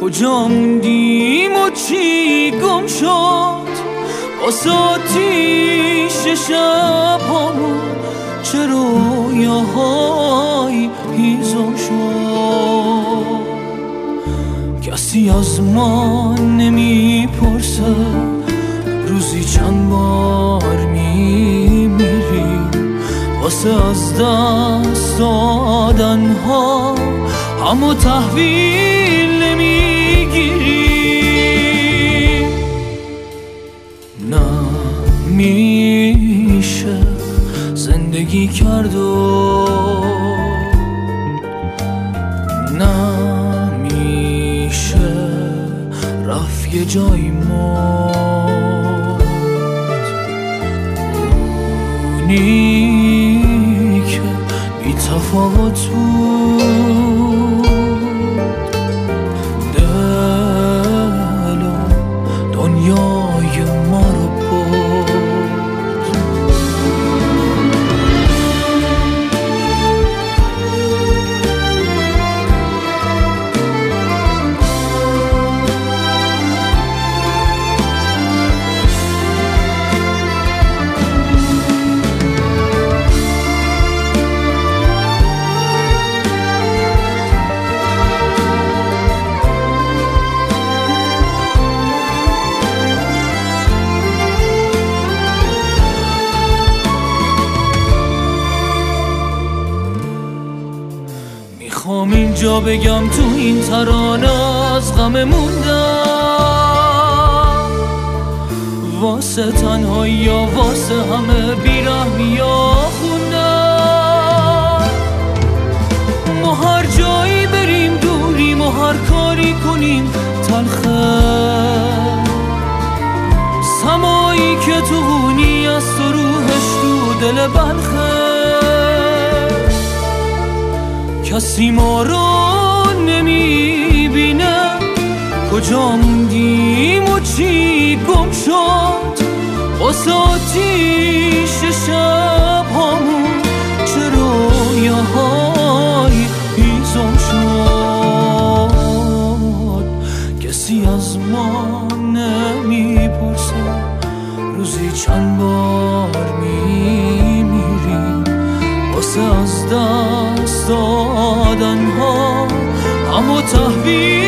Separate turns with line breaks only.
کجا موندیم و چی گم شد واسه آتیش شب هامون چه رویاهایی هیزم شد کسی از ما نمیپرسه روزی چند بار میمیریم واسه از دست دادن ها همو تحویل نمیگیریم نمیشه زندگی کرد و نمیشه رفت یه جایی مرد اونی که بی تفاوت بود دل و دنیای ما رو برد میخوام اینجا بگم تو این ترانه از غم موندم واسه تنهایی یا واسه همه بیرحمی یا خوندم ما هر جایی بریم دوریم و هر کاری کنیم تلخه سمایی که تو غونی است و روحش تو دل بلخه کسی ما رو نمیبینه کجا موندیم و چی گم شد واسه آتیش شب هامون چه رویاهایی هیزم شد کسی از ما نمیپرسه روزی چند بار میمیریم واسه از دست دادن ها همو تحویل